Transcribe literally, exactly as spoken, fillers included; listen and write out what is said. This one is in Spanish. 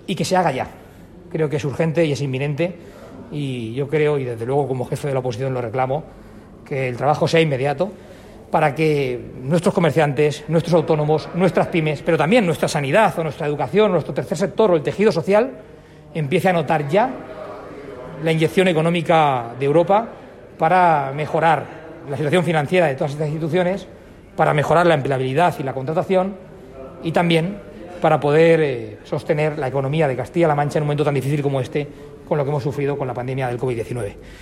y que se haga ya. Creo que es urgente y es inminente, y yo creo, y desde luego como jefe de la oposición lo reclamo, que el trabajo sea inmediato para que nuestros comerciantes, nuestros autónomos, nuestras pymes, pero también nuestra sanidad o nuestra educación, nuestro tercer sector o el tejido social empiece a notar ya la inyección económica de Europa para mejorar la situación financiera de todas estas instituciones, para mejorar la empleabilidad y la contratación, y también para poder eh, sostener la economía de Castilla-La Mancha en un momento tan difícil como este, con lo que hemos sufrido con la pandemia del COVID diecinueve.